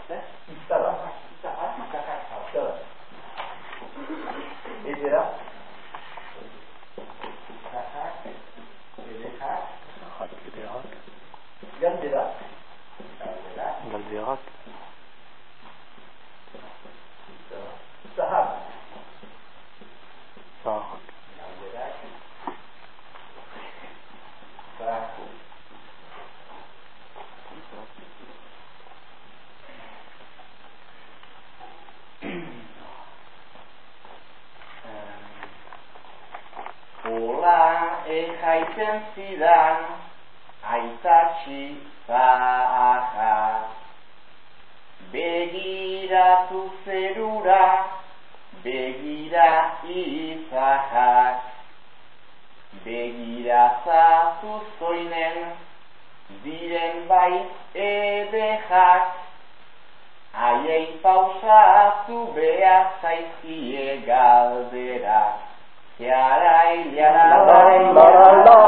İstara. İstara. Edera. Galdera. Galderak. Sahab. Sahak. Galderak. Sahaku. Ola jaiten zidan aitatxi zaharra, begiratu zerura, begira izahak, begira zatu zoinen, diren bai edehak, haiei pausatu behar zaizkie galderak. Yarai, yarai, yarai,